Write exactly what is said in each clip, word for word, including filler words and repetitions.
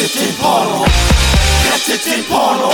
Rettet den Porno, rettet den Porno.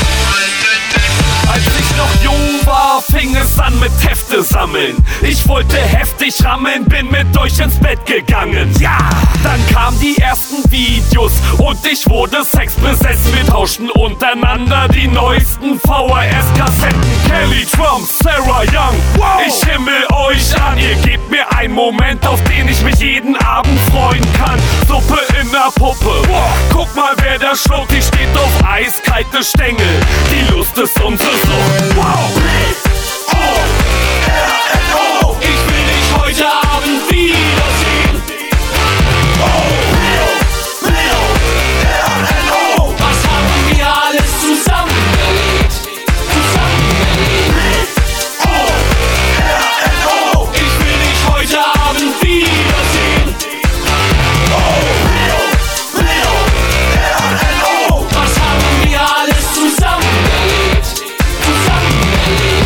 Als ich noch jung war, fing es an mit Hefte sammeln. Ich wollte heftig rammeln, bin mit euch ins Bett gegangen. Ja! Dann kamen die ersten Videos und ich wurde sexbesessen. Wir tauschten untereinander die neuesten V H S-Kassetten. Kelly, Trump, Sarah Young, wow. Ich himmel euch an. Ihr gebt mir einen Moment, auf den ich mich jeden Abend freuen kann. Suppe in der Puppe, wow. Guck mal, wer da schluckt. Die steht auf eiskalte Stängel. Die Lust ist unsere Sucht. Wow! Oh, R N O. Ich will dich heute Abend wiedersehen. Oh, Rio, Rio, R N O. Was haben wir alles zusammen erlebt? Zusammen erlebt. Oh, R N O. Ich will dich heute Abend wiedersehen. Oh, Rio, Rio, R N O. Was haben wir alles zusammen erlebt? Zusammen erlebt.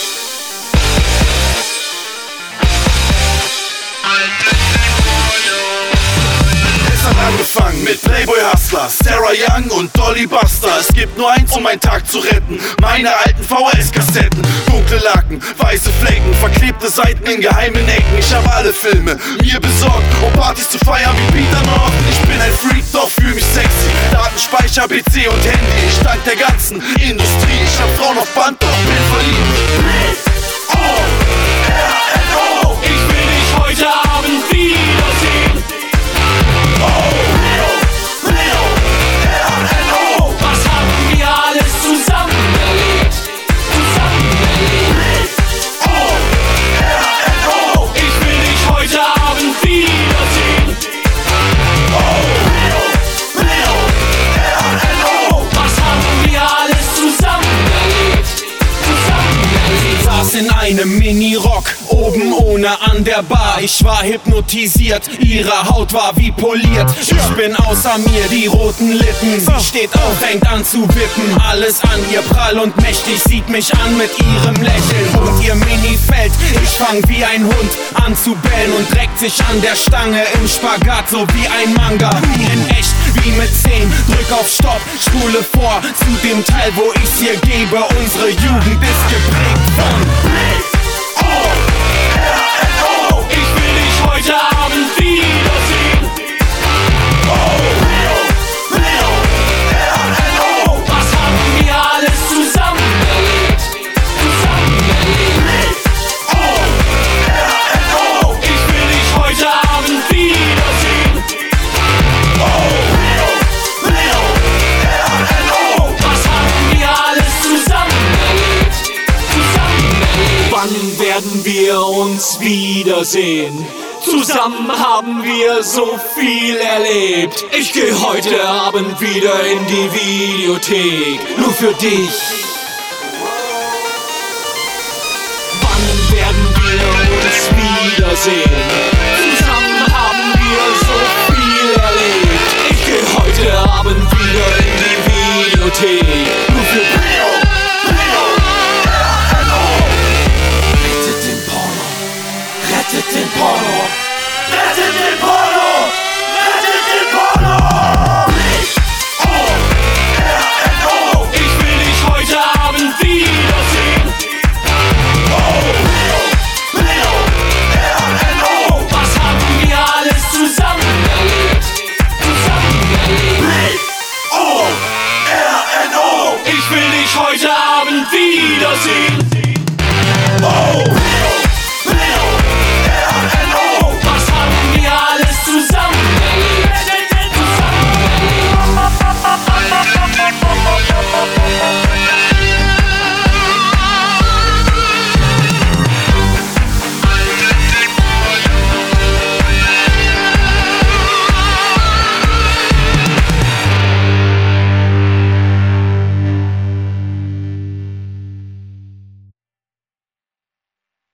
Es hat angefangen mit Playboy Hustler, Sarah Young und Dolly Buster. Es gibt nur eins, um meinen Tag zu retten: meine alten V H S-Kassetten. Dunkle Laken, weiße Flecken, verklebte Seiten in geheimen Ecken. Ich habe alle Filme mir besorgt, um Partys zu feiern wie Peter North. Ich bin ein Freak, doch fühl mich sexy. Datenspeicher, P C und Handy. Ich dank der ganzen Industrie. Ich hab Frauen auf Band, doch bin verliebt. Oh, R N O. Ich will dich heute Abend wiedersehen. Oh, Rio, Rio, R N O. Was haben wir alles zusammen erlebt? Zusammen erlebt. Oh, R N O. Ich will dich heute Abend wiedersehen. Oh, Rio, Rio, R N O. Was haben wir alles zusammen erlebt? Zusammen erlebt. Saß in einem Mini-Rock, oben ohne an der Bar. Ich war hypnotisiert, ihre Haut war wie poliert. Ich bin außer mir, die roten Lippen. Sie steht auf, fängt an zu wippen. Alles an ihr prall und mächtig, sieht mich an mit ihrem Lächeln. Und ihr Mini fällt, ich fang wie ein Hund an zu bellen und reckt sich an der Stange im Spagat, so wie ein Manga. Wie in echt, wie mit zehn. Drück auf Stopp, spule vor zu dem Teil, wo ich's ihr gebe. Unsere Jugend ist geprägt von Oh, R N O. Ich will dich heute Abend wiedersehen. Oh, Rio, Rio, R N O. Was haben wir alles zusammen erlebt? Zusammen erlebt. Oh, R N O. Ich will dich heute Abend wiedersehen. Oh, Rio, Rio, R N O. Was haben wir alles zusammen erlebt? Zusammen erlebt. Wann werden wir uns wiedersehen? Zusammen haben wir so viel erlebt. Ich geh heute Abend wieder in die Videothek, nur für dich. Wann werden wir uns wiedersehen? Zusammen haben wir so viel erlebt. Ich geh heute Abend wieder in die Videothek, nur für dich. Rio, Rio, R N O. Rettet den Porno, rettet den Porno. Rettet den Porno! Rettet den Porno! Oh, R N O. Ich will dich heute Abend wiedersehen. Oh, Rio, Rio, R N O. Was haben wir alles zusammen erlebt? Zusammen erlebt. Oh, R N O. Ich will dich heute Abend wiedersehen. Oh,